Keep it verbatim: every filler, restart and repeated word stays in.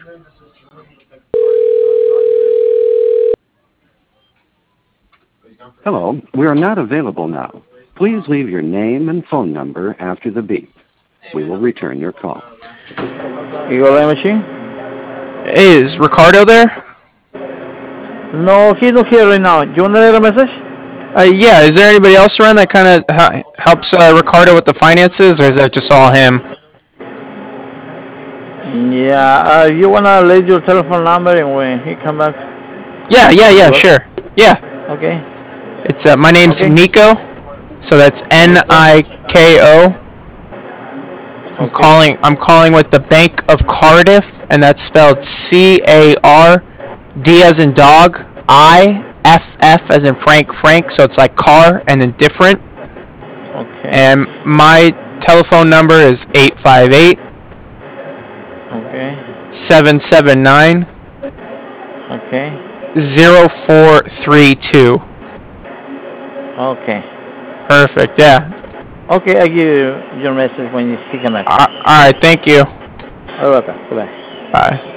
Hello, we are not available now. Please leave your name and phone number after the beep. We will return your call. Eagle Eye Machine? Hey, is Ricardo there? No, he's not here right now. Do you want to leave a message? Uh, yeah, is there anybody else around that kind of ha- helps uh, Ricardo with the finances, or is that just all him? Yeah, uh, you want to leave your telephone number and when he come back? Yeah, yeah, yeah, sure. Yeah. Okay. It's uh, my name's Okay. Nico, so that's N I K O. I'm Okay. calling. I'm calling with the Bank of Cardiff, and that's spelled C A R D as in dog, I F F as in Frank Frank. So it's like car and then different. Okay. And my telephone number is eight five eight. Okay. seven seven nine. Okay. zero four three two. Okay. Perfect. Yeah. Okay, I give you your message when you see him back. All right. Thank you. You're welcome. Goodbye. Bye.